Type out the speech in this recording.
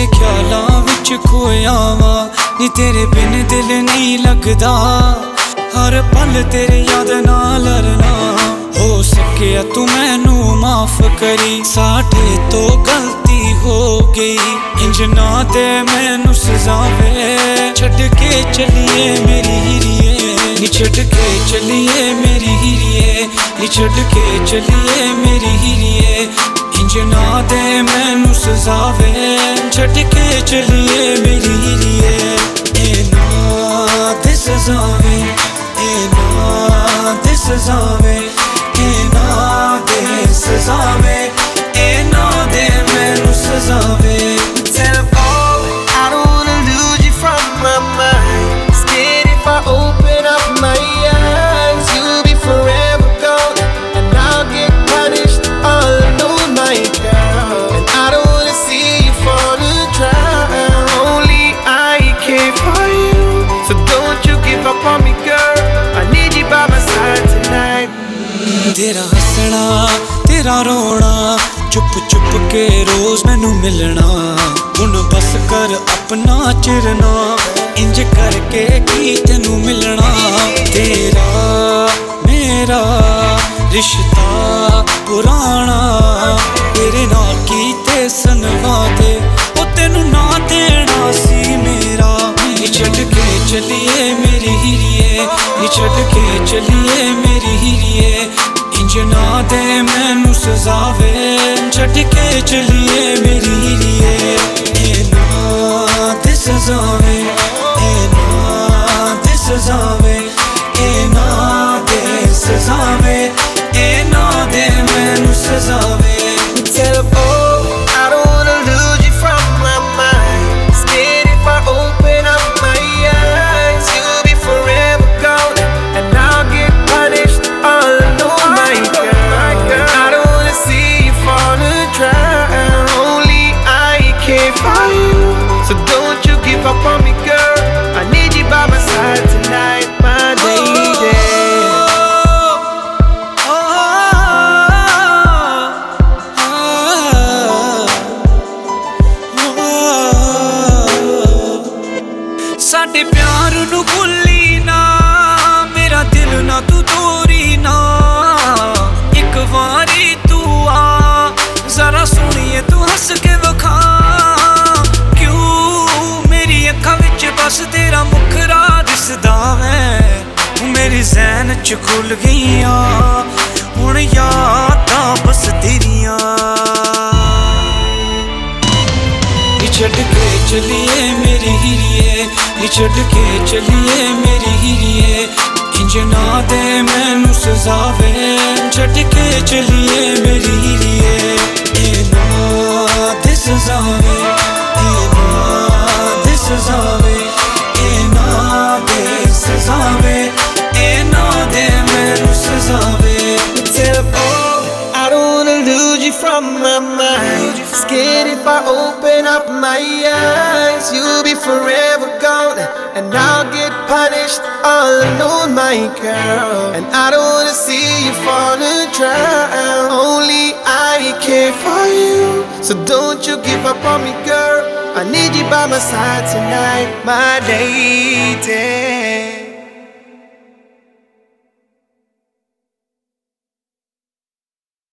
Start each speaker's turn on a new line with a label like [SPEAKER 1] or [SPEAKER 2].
[SPEAKER 1] तेरे ख्यालां विच खोया वा नी तेरे बिन दिल नहीं लगदा हर पल तेरे याद नाल लरना हो सके तू मैनू माफ करी साडे तो गलती हो गई इंज ना दे मैनू सजावे छड्ड के चलिए मेरी हीरिए नी छड्ड के चलिए मेरी हीरिए नी छड्ड के चलिए मेरी हीरिए इंज ना दे मैनू सजावे छड्ड के चलिए मेरी हीरिए ए ना दे सजावे ए ना दे सजावे ए ना दे सजावे ए ना दे मैनू सजावे
[SPEAKER 2] I don't wanna lose you from my mind. Scared if I open up my eyes, you'll be forever gone, and I'll get punished all alone, my girl. And I don't wanna see you fall to drown. Only I care for you, so don't you give up on me, girl. I need you by my side tonight.
[SPEAKER 1] तेरा हसना तेरा रोना चुप चुप के रोज मैनू मिलना हुण बस कर अपना चिरना इंज करके की तेनू मिलना तेरा मेरा रिश्ता पुराना तेरे नाल कीते सन वादे ओ तेनू ना देना सी मेरा नी छड्ड के चलिए मेरी हीरिए नी छड्ड के चलिए मेरी हीरिए इंज ना दे मैनू सजावे छड्ड के चलिए मेरी हीरिए ए ना दे सजावे ए ना दे सजावे ए ना दे सजावे ए ना दे मैनू सजावे
[SPEAKER 2] Tell them all, I don't wanna lose you from my mind. Scared if I open up my eyes, you'll be forever gone, and I'll get punished all alone, my girl. I don't wanna see you fall to drown. Only I care for you, so don't you give up on me, girl. I need you by my side tonight, my lady.
[SPEAKER 1] साडे प्यार नू भुल्ली ना मेरा दिल ना तू तोड़ी ना एक वारी तू आ जरा सुनिए तू हंस के वखा क्यों मेरी अखां विच बस तेरा मुखरा दिसदा वै मेरी ज़हन च खुल गईयां हुण यादां बस तेरियां छड्ड के चलिए मेरी हीरिए नी छड्ड के चलिए मेरी हीरिए इंज ना दे मैनू सजावे छड्ड के चलिए मेरी हीरिए ए ना दे सजावे ए ना दे सजावे ए ना दे सजावे ए ना दे मैनू सजावे
[SPEAKER 2] Tell them all, I don't wanna lose you from my mind. Scared if I open up my eyes, you'll be forever gone, and I'll get punished all alone, my girl. And I don't wanna see you fall to drown. Only I care for you, so don't you give up on me, girl. I need you by my side tonight, my lady.